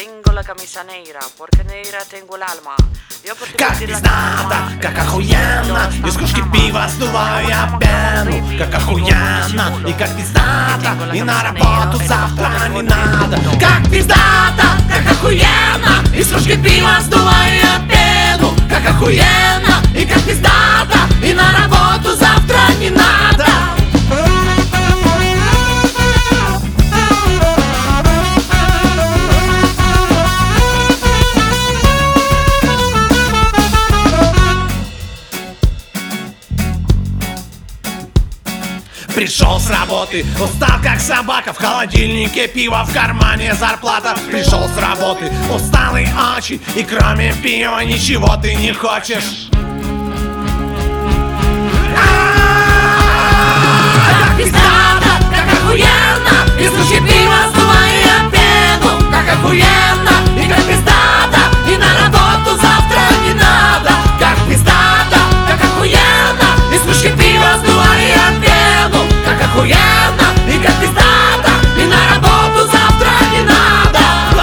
Tengo la camisa negra, porque negra tengo el alma. Как пиздато, как охуенно, из кружки пива сдуваю я пену. Как охуенно и как пиздато, и на работу завтра не надо. Как пиздато, как охуенно, из кружки пива сдуваю я пену. Как охуенно и как пиздато, и на работу завтра не надо. Пришел с работы, устал как собака. В холодильнике пиво, в кармане зарплата. Пришел с работы, усталый очень, и кроме пива ничего ты не хочешь. Как пиздато, как охуенно, из кружки пива сдуваю я пену. Как охуенно и как пиздато, и на работу завтра не надо. Как пиздато, как охуенно, из кружки пива сдуваю я пену. Как охуенно и как пиздато, и на работу завтра не надо.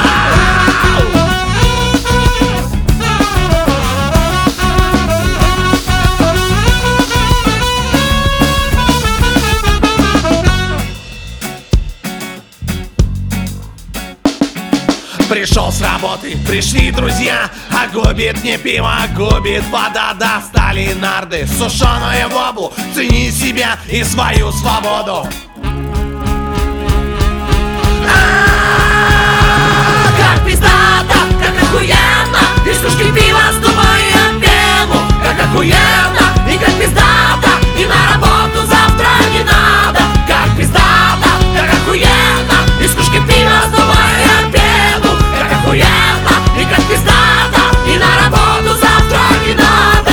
Пришел с работы, пришли друзья, а губит не пиво, а губит вода. Достали нарды, сушеную воблу, цени себя и свою свободу. Как пиздато, как охуенно, из кружки пива сдуваю я пену. Как охуенно и как пиздато, и на работу завтра не надо. Как пиздато, как охуенно, из кружки пива сдуваю я пену. Как охуенно и как пиздато, и на работу завтра не надо.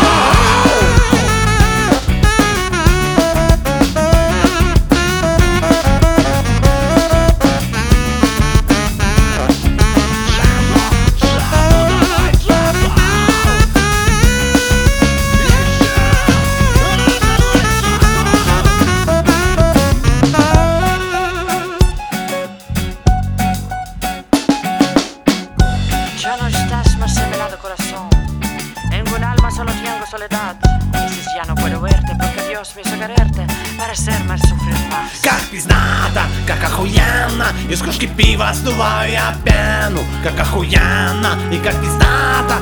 Ya no estás más en mi lado, corazón. En un alma solo tengo soledad. Dices ya no puedo verte porque Dios me hizo quererte para hacerme sufrir más. Как пиздато, как охуенно, из кружки пива сдуваю я пену. Как охуенно и как пиздато.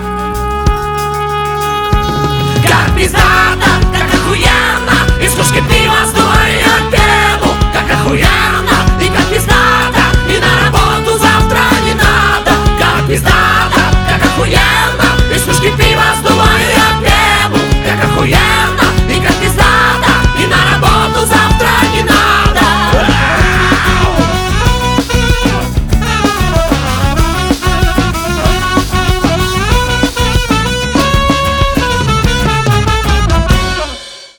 Как пиздато, как охуенно, из кружки пива сдуваю я пену. Как охуенно